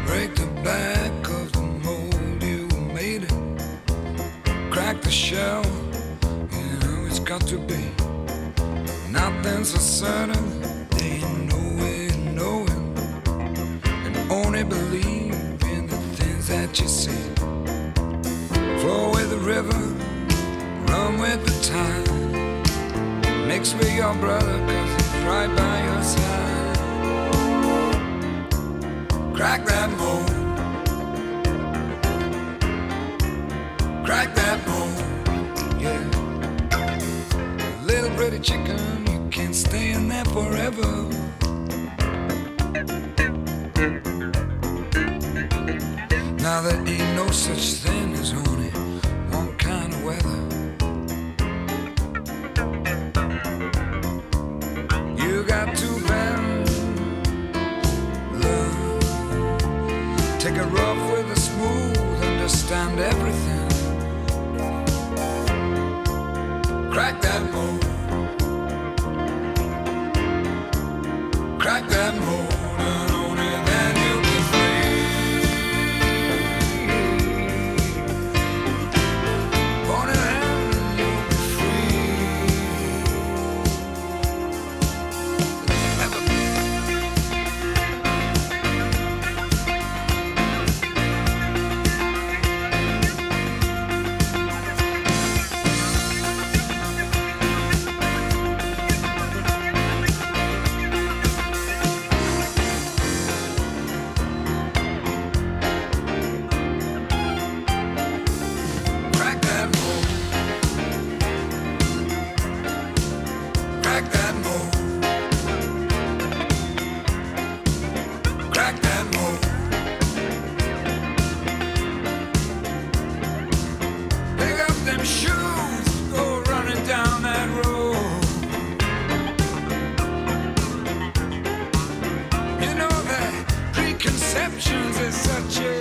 Break the back of the mold you made it. Crack the shell, you know it's got to be. Nothing's so certain, they know it. And only believe in the things that you see. Flow with the river, run with the tide. Mix with your brother, cause he's right by your side. Crack that mold. Crack that mold, yeah. Little pretty chicken, you can't stay in there forever. Now there ain't no such thing as only one kind of weather. You got to bend, love. Take a rough with a smooth, understand everything. Crack that mold. Crack that mold, and only then you'll be free. Only then you'll be is such a